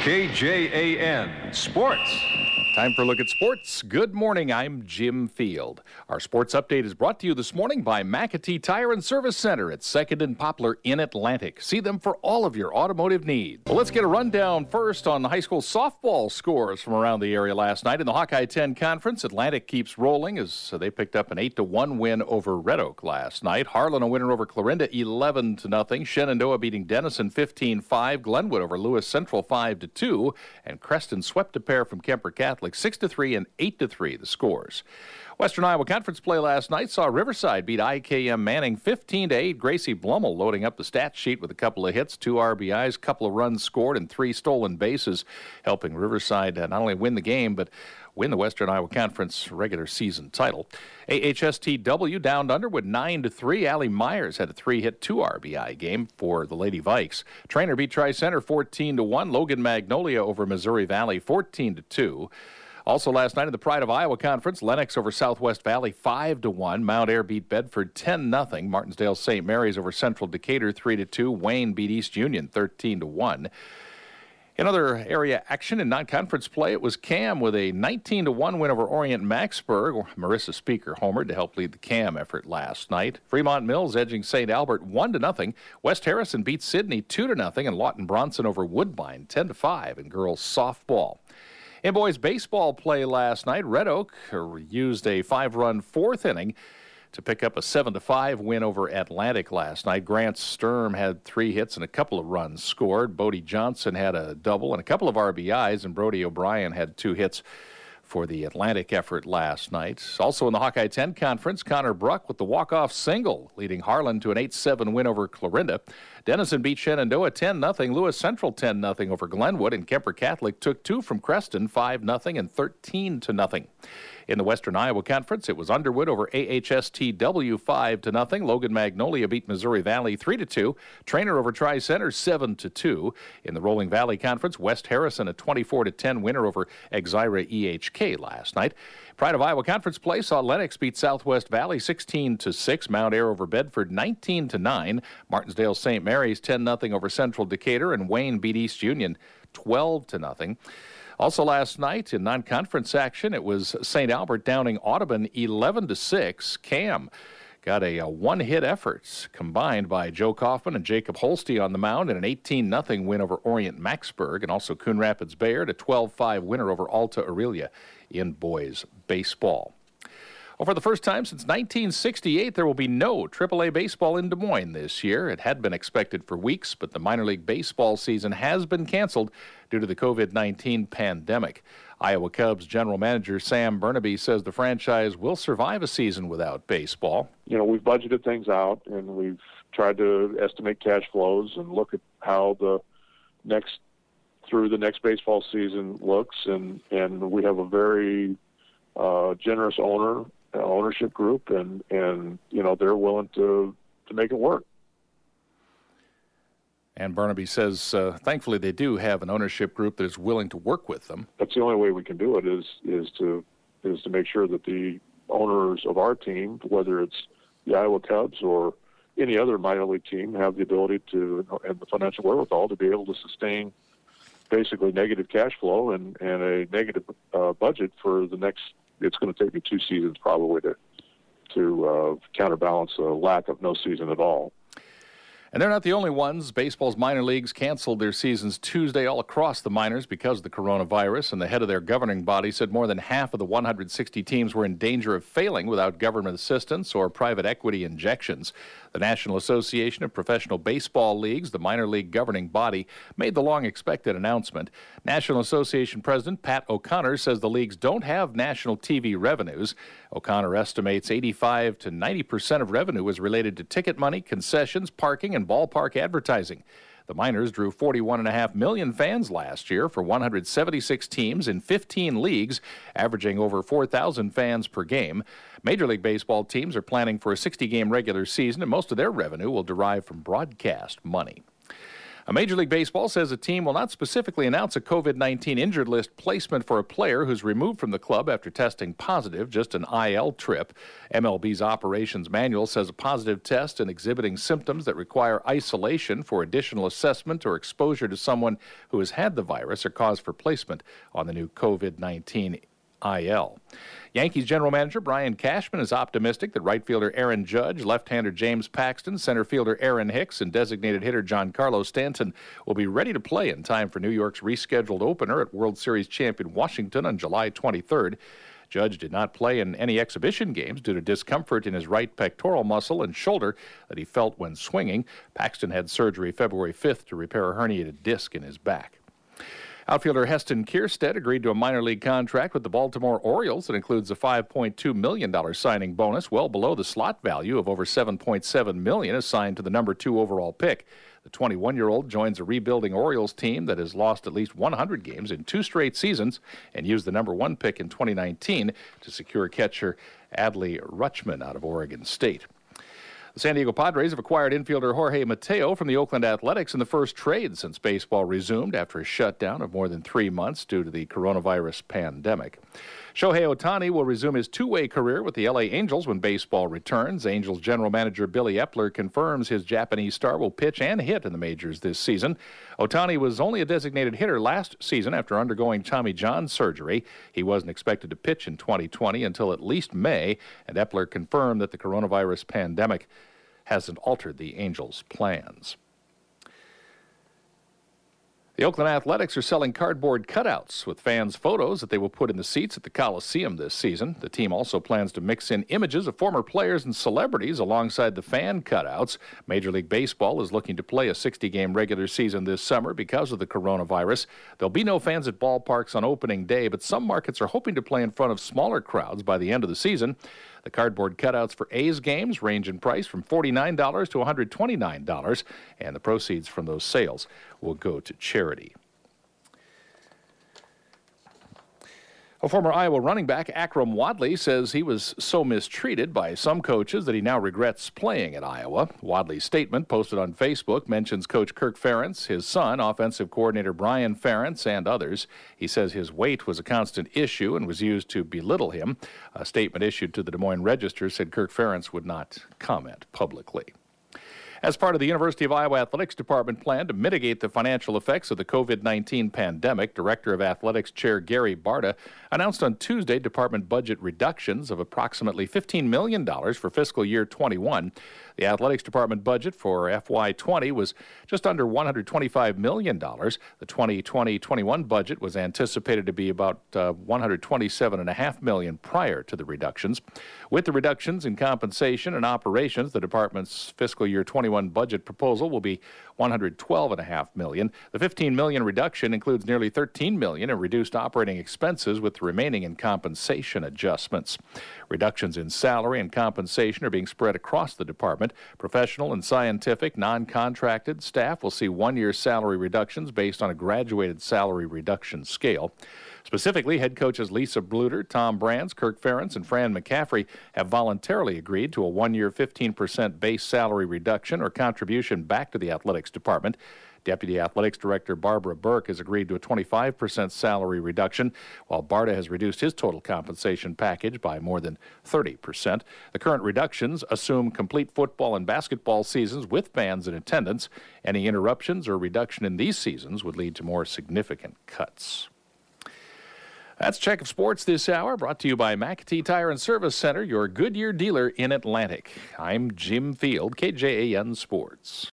KJAN Sports. Time for a look at sports. Good morning, I'm Jim Field. Our sports update is brought to you this morning by McAtee Tire and Service Center at 2nd and Poplar in Atlantic. See them for all of your automotive needs. Well, let's get a rundown first on the high school softball scores from around the area last night. In the Hawkeye 10 Conference, Atlantic keeps rolling as they picked up an 8-1 win over Red Oak last night. Harlan a winner over Clarinda 11-0. Shenandoah beating Denison 15-5. Glenwood over Lewis Central 5-2. And Creston swept a pair from Kemper Catholic 6-3 and 8-3 the scores. Western Iowa Conference play last night saw Riverside beat IKM Manning 15-8. Gracie Blummel loading up the stat sheet with a couple of hits, 2 RBIs, couple of runs scored, and 3 stolen bases, helping Riverside not only win the game but win the Western Iowa Conference regular season title. AHSTW downed Underwood 9-3. Allie Myers had a 3-hit, 2 RBI game for the Lady Vikes. Trainer beat Tri-Center 14-1. Logan Magnolia over Missouri Valley 14-2. Also last night in the Pride of Iowa Conference, Lennox over Southwest Valley 5-1. Mount Air beat Bedford 10-0. Martinsdale St. Mary's over Central Decatur 3-2. Wayne beat East Union 13-1. In other area action in non-conference play, it was Cam with a 19-1 win over Orient Maxburg. Marissa Speaker homered to help lead the Cam effort last night. Fremont Mills edging St. Albert 1-0. West Harrison beat Sydney 2-0. And Lawton Bronson over Woodbine 10-5 in girls softball. In boys baseball play last night, Red Oak used a 5-run 4th inning to pick up a 7-5 win over Atlantic last night. Grant Sturm had 3 hits and a couple of runs scored. Bodie Johnson had a double and a couple of RBIs, and Brody O'Brien had 2 hits for the Atlantic effort last night. Also in the Hawkeye 10 Conference, Connor Bruck with the walk-off single, leading Harlan to an 8-7 win over Clarinda. Denison beat Shenandoah 10-0. Lewis Central 10-0 over Glenwood, and Kemper Catholic took 2 from Creston 5-0 and 13-0. In the Western Iowa Conference, it was Underwood over AHSTW 5-0. Logan Magnolia beat Missouri Valley 3-2. Trainer over Tri-Center 7-2. In the Rolling Valley Conference, West Harrison a 24-10 winner over Exira EHK last night. Pride of Iowa Conference play saw Lennox beat Southwest Valley 16-6. Mount Air over Bedford 19-9. Martinsdale St. Mary's 10-0 over Central Decatur, and Wayne beat East Union 12-0. Also last night in non-conference action, it was St. Albert downing Audubon 11-6. Cam got a 1-hit effort combined by Joe Kaufman and Jacob Holste on the mound in an 18-0 win over Orient Maxburg, and also Coon Rapids Bayard a 12-5 winner over Alta Aurelia in boys baseball. Well, for the first time since 1968, there will be no AAA baseball in Des Moines this year. It had been expected for weeks, but the minor league baseball season has been canceled due to the COVID-19 pandemic. Iowa Cubs general manager Sam Burnaby says the franchise will survive a season without baseball. You know, we've budgeted things out, and we've tried to estimate cash flows and look at how through the next baseball season looks, and we have a very generous ownership group, and you know, they're willing to make it work. And Burnaby says, thankfully, they do have an ownership group that is willing to work with them. That's the only way we can do it is to make sure that the owners of our team, whether it's the Iowa Cubs or any other minor league team, have the ability to and the financial wherewithal to be able to sustain basically negative cash flow and a negative budget for the next. It's going to take me 2 seasons probably to counterbalance a lack of no season at all. And they're not the only ones. Baseball's minor leagues canceled their seasons Tuesday all across the minors because of the coronavirus, and the head of their governing body said more than half of the 160 teams were in danger of failing without government assistance or private equity injections. The National Association of Professional Baseball Leagues, the minor league governing body, made the long-expected announcement. National Association President Pat O'Connor says the leagues don't have national TV revenues. O'Connor estimates 85 to 90% of revenue is related to ticket money, concessions, parking, and ballpark advertising. The minors drew 41.5 million fans last year for 176 teams in 15 leagues, averaging over 4,000 fans per game. Major League Baseball teams are planning for a 60-game regular season, and most of their revenue will derive from broadcast money. Major League Baseball says a team will not specifically announce a COVID-19 injured list placement for a player who's removed from the club after testing positive, just an IL trip. MLB's operations manual says a positive test and exhibiting symptoms that require isolation for additional assessment or exposure to someone who has had the virus are cause for placement on the new COVID-19 IL. Yankees general manager Brian Cashman is optimistic that right fielder Aaron Judge, left-hander James Paxton, center fielder Aaron Hicks, and designated hitter Giancarlo Stanton will be ready to play in time for New York's rescheduled opener at World Series champion Washington on July 23rd. Judge did not play in any exhibition games due to discomfort in his right pectoral muscle and shoulder that he felt when swinging. Paxton had surgery February 5th to repair a herniated disc in his back. Outfielder Heston Kjerstad agreed to a minor league contract with the Baltimore Orioles that includes a $5.2 million signing bonus, well below the slot value of over $7.7 million assigned to the number 2 overall pick. The 21-year-old joins a rebuilding Orioles team that has lost at least 100 games in 2 straight seasons and used the number 1 pick in 2019 to secure catcher Adley Rutschman out of Oregon State. The San Diego Padres have acquired infielder Jorge Mateo from the Oakland Athletics in the first trade since baseball resumed after a shutdown of more than 3 months due to the coronavirus pandemic. Shohei Ohtani will resume his 2-way career with the LA Angels when baseball returns. Angels general manager Billy Epler confirms his Japanese star will pitch and hit in the majors this season. Ohtani was only a designated hitter last season after undergoing Tommy John surgery. He wasn't expected to pitch in 2020 until at least May, and Epler confirmed that the coronavirus pandemic hasn't altered the Angels' plans. The Oakland Athletics are selling cardboard cutouts with fans' photos that they will put in the seats at the Coliseum this season. The team also plans to mix in images of former players and celebrities alongside the fan cutouts. Major League Baseball is looking to play a 60-game regular season this summer because of the coronavirus. There'll be no fans at ballparks on opening day, but some markets are hoping to play in front of smaller crowds by the end of the season. The cardboard cutouts for A's games range in price from $49 to $129, and the proceeds from those sales will go to charity. A former Iowa running back, Akrum Wadley, says he was so mistreated by some coaches that he now regrets playing at Iowa. Wadley's statement, posted on Facebook, mentions Coach Kirk Ferentz, his son, offensive coordinator Brian Ferentz, and others. He says his weight was a constant issue and was used to belittle him. A statement issued to the Des Moines Register said Kirk Ferentz would not comment publicly. As part of the University of Iowa Athletics Department plan to mitigate the financial effects of the COVID-19 pandemic, Director of Athletics Chair Gary Barta announced on Tuesday department budget reductions of approximately $15 million for fiscal year 21. The Athletics Department budget for FY20 was just under $125 million. The 2020-21 budget was anticipated to be about $127.5 million prior to the reductions. With the reductions in compensation and operations, the department's fiscal year 21 budget proposal will be $112.5 million. The $15 million reduction includes nearly $13 million in reduced operating expenses, with the remaining in compensation adjustments. Reductions in salary and compensation are being spread across the department. Professional and scientific, non-contracted staff will see one-year salary reductions based on a graduated salary reduction scale. Specifically, head coaches Lisa Bluter, Tom Brands, Kirk Ferentz, and Fran McCaffrey have voluntarily agreed to a one-year 15% base salary reduction or contribution back to the athletics department. Deputy Athletics Director Barbara Burke has agreed to a 25% salary reduction, while Barta has reduced his total compensation package by more than 30%. The current reductions assume complete football and basketball seasons with fans in attendance. Any interruptions or reduction in these seasons would lead to more significant cuts. That's Check of Sports this hour, brought to you by McAtee Tire and Service Center, your Goodyear dealer in Atlantic. I'm Jim Field, KJAN Sports.